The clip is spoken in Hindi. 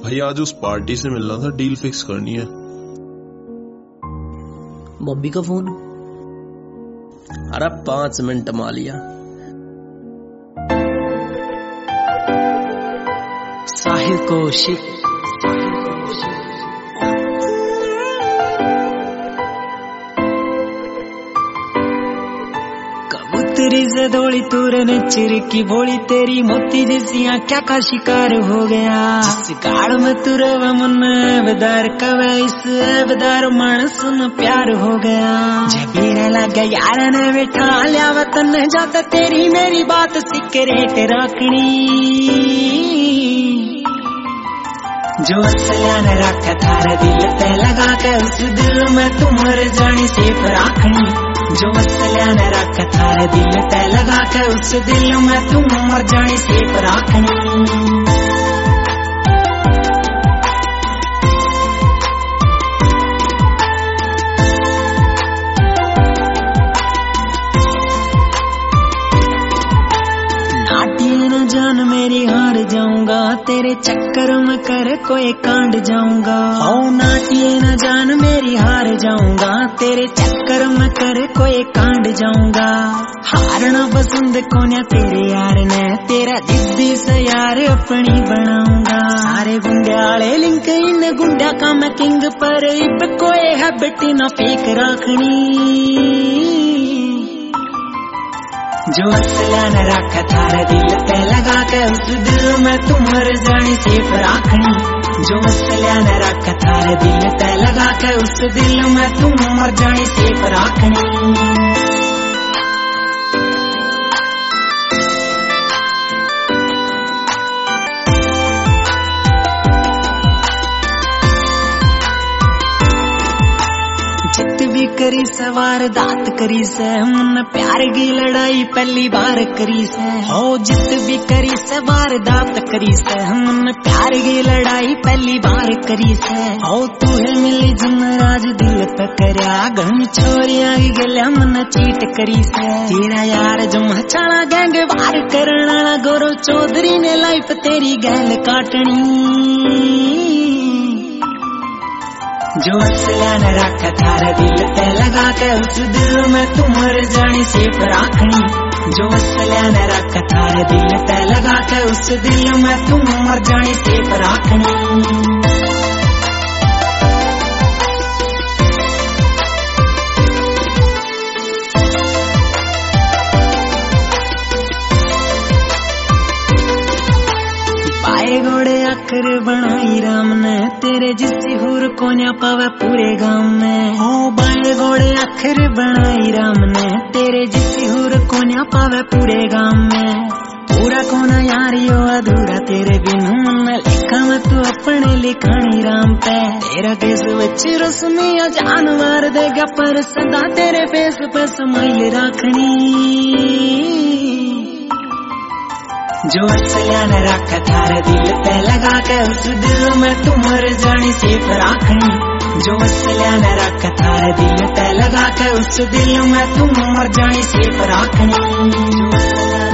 भाई आज उस पार्टी से मिलना था, डील फिक्स करनी है। बॉबी का फोन? अरे 5 मिनट मालिया। साहिल कौशिक कबूतरी से दौड़ी तूरे ने चिरकी बोली, तेरी मोती जैसी आँखों का शिकार हो गया। इस गाड़ में तुरे मन बेदार कवे, इस बेदार मानस में प्यार हो गया। जबीरा लगा यार ने बैठा लिया वतन जाता, तेरी मेरी बात सिकरेट रखनी। जो असलिया ने रखा थारा दिल पे लगा के, उस दिल में तुम्हारे जानी सिर्फ राखनी। जो असलिया ने रखा थारा दिल पे लगा के, उस दिल में तुम मर जानी सिर्फ राखनी। जान मेरी हार जाऊंगा, तेरे चक्कर में कर कोई कांड जाऊंगा। ओ नाटिए न जान मेरी हार जाऊंगा, तेरे चक्कर में कर कोई कांड जाऊंगा। हारना पसंद कोन्या तेरे यार ने, तेरा जिद्दी से यार अपनी बनाऊंगा। सारे गुंडे लिंक इन गुंडा का मैं किंग, पर इब कोई हैबिट न फेक रखनी। जो असलिया ने रखा थारा दिल पे लगा के, उस दिल में तुम्हारे जानी सिर्फ राखनी। जो असलिया ने रखा थारा दिल पे लगा के, उस दिल में तुम मर जानी सिर्फ राखनी। भी करी से वारदात करी से, मन प्यार की लड़ाई पहली बार करी से। हो जित भी करी से वारदात करी से, मन प्यार की लड़ाई पहली बार करी से। हो तू है मिली जमराज दिल पे करया, घन छोरिया की गलिया मन चीट करी से। तेरा यार जो मचाना गैंग वार करना, गौरव चौधरी ने लाइफ तेरी गैल काटनी। जो असलिया ने रखा थारा दिल पे लगा के, उस दिल में तुम्हारे जानी सिर्फ राखनी। जो असलिया ने रखा थारा दिल पे लगा के, उस दिल में तुम मर जानी सिर्फ राखनी। घोड़े आखिर बनाई राम ने, तेरे जिससी हुर कोन्या पावे पूरे गांव में। हो बाए घोड़े आखिर बनाई राम ने, तेरे जिससी हुर कोन्या पावे पूरे गांव में। पूरा कोना यारियो अधूरा तेरे बिनु, मन लिखा मैं तू अपने लिखानी राम पे। तेरा केस बच्ची रस्मिया जानवर देगा, पर सदा तेरे फेस पे स्माइल रखनी। जो असलिया ने रखा थारा दिल पे लगा के, उस दिल में तुम्हारे जानी सिर्फ राखनी। जो असलिया ने रखा थारा दिल पे लगा के, उस दिल में तुम मर जानी सिर्फ राखनी।